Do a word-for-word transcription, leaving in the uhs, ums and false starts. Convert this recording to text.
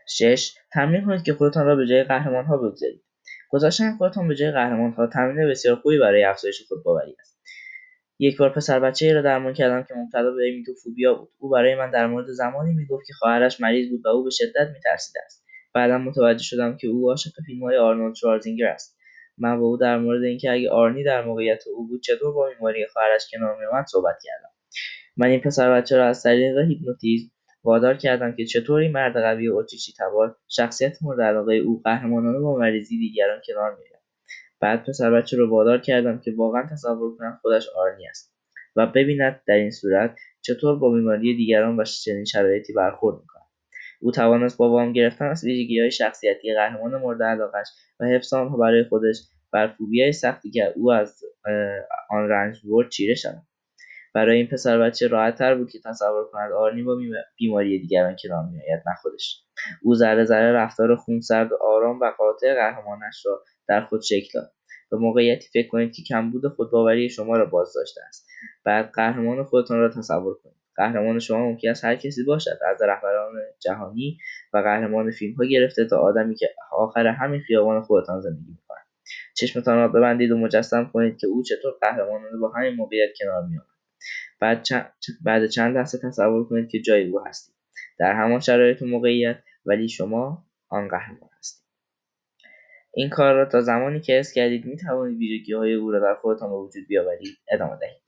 شش. تمرین کنید که خودتان را به جای قهرمان‌ها بگذارید. گذاشتن خودتان به جای قهرمان‌ها تمرین بسیار خوبی برای افزایش خودباوری است. یک بار پسر بچه‌ای را درمان کردم که مبتلا به ایمیتوفوبیا بود. او برای من در مورد زمانی میگفت که خواهرش مریض بود و او به شدت می‌ترسیده است. بعدا متوجه شدم که او عاشق فیلم‌های آرنولد شوارزنگر است. من با او در مورد اینکه اگه آرنی در موقعیت او بود چطور با بیماری خواهرش کنار می‌آمد صحبت کردم. من این پسر بچه را از طریق هیپنوتیزم وادار کردم که چطور این مرد قوی و اتریشی تبار، شخصیت مورد علاقه او، قهرمانانه با مریضی دیگران کنار می‌آید. بعد پسر بچه رو وادار کردم که واقعا تصور کند خودش آرنی است و ببیند در این صورت چطور با بیماری دیگران و چنین شرایطی برخورد می‌کند. او توانست با وام گرفتن از ویژگی‌های شخصیتی قهرمان مورد علاقه‌اش و حفظ آنها برای خودش بر فوبیای سختی که او از آن رنج می‌برد چیره شود. برای این پسر بچه راحت‌تر بود که تصور کند آرنی با بیماری دیگران کنار می‌آید نه خودش. او ذره ذره رفتار خونسرد و آرام و قاطع قهرمانش را در خود شکل داد. به موقعیتی فکر کنید که کمبود خودباوری شما را بازداشته است. بعد قهرمان خودتان را تصور کنید. قهرمان شما ممکن است هر کسی باشد، از رهبران جهانی و قهرمان فیلم‌ها گرفته تا آدمی که آخر همین خیابان خودتان زندگی می‌کند. چشمتان را ببندید و مجسم کنید که او چطور قهرمانانه با همین موقعیت کنار می‌آید. بعد چند بعد چند لحظه تصور کنید که جای او هستید، در همان شرایط و موقعیت، ولی شما آن قهرمان هستید. این کار را تا زمانی که حس کردید می‌توانید ویژگی‌های او را در خودتان به وجود بیاورید ادامه دهید.